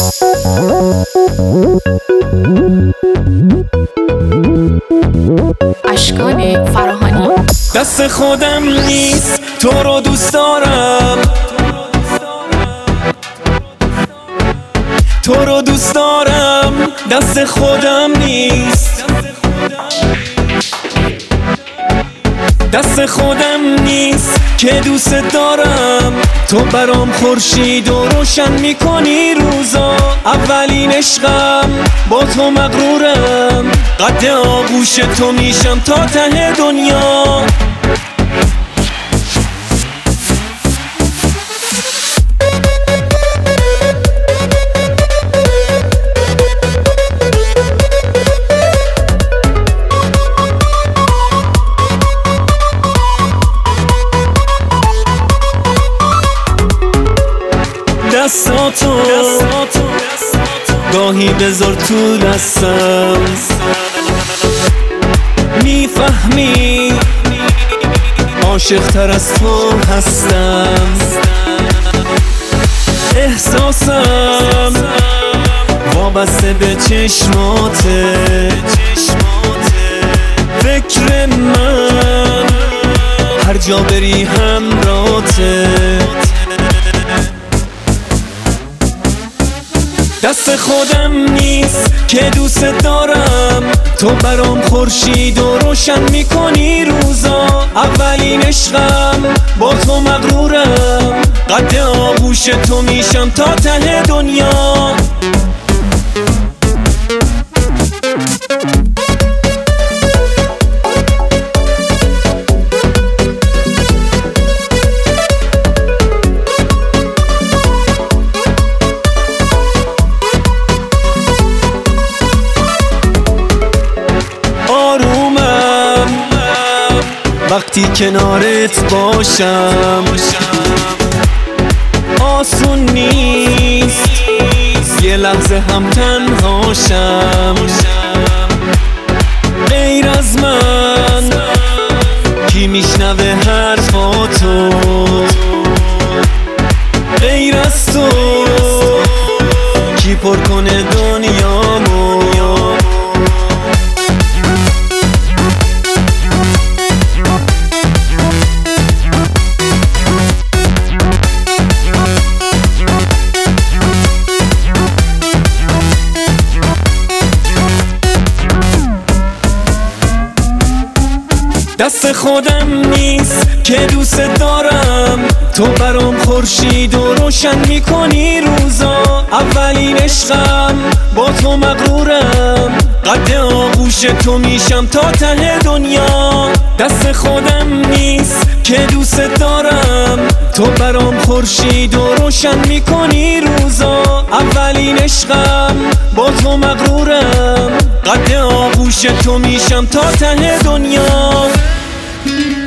اشکان فراهانی. دست خودم نیست تو رو دوست دارم، تو رو دوست دارم، دست خودم نیست، دست خودم نیست که دوست دارم. تو برام خورشید و روشن میکنی روزا، اولین عشقم با تو مغرورم، قد آغوش تو میشم تا ته دنیا. دستاتو گاهی بذار تو دستم، میفهمی عاشق تر از تو هستم، احساسم وابسته به چشماته، فکر من هر جا بری همراته. دست خودم نیست که دوست دارم، تو برام خورشید و روشن میکنی روزا، اولین عشقم با تو مغرورم، قد آغوش تو میشم تا ته دنیا. وقتی کنارت باشم آسون نیست یه لحظه هم تنهاشم، غیر از من کی میشنوه حرفاتو، غیر از تو کی پر کنه دنیامو. دست خودم نیست که دوست دارم، تو برام خورشید و روشن میکنی روزا، اولین عشقم با تو مغرورم، قد آغوش تو میشم تا ته دنیا. دست خودم نیست که دوست دارم، تو برام خورشید و روشن میکنی روزا، اولین عشقم با تو مغرورم، قد آغوش تو میشم تا ته دنیا.